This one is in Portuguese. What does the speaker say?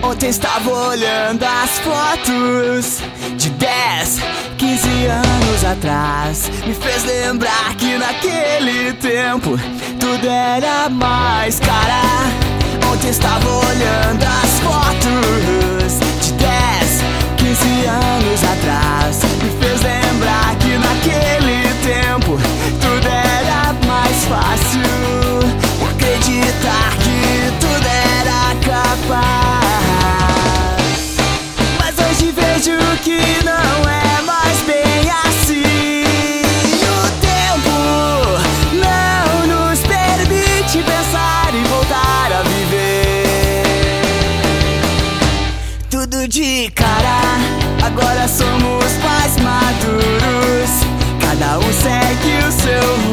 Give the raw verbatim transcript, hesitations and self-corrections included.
Ontem estava olhando as fotos de dez, quinze anos atrás. Me fez lembrar que naquele tempo tudo era mais cara. Ontem estava olhando as fotos de dez, quinze anos atrás. Me fez lembrar que naquele tempo tudo era mais fácil. Acreditar que tudo era capaz. Mas hoje vejo que não é mais bem assim. O tempo não nos permite pensar e voltar a viver tudo de cara. Agora somos mais maduros, cada um segue o seu rumo.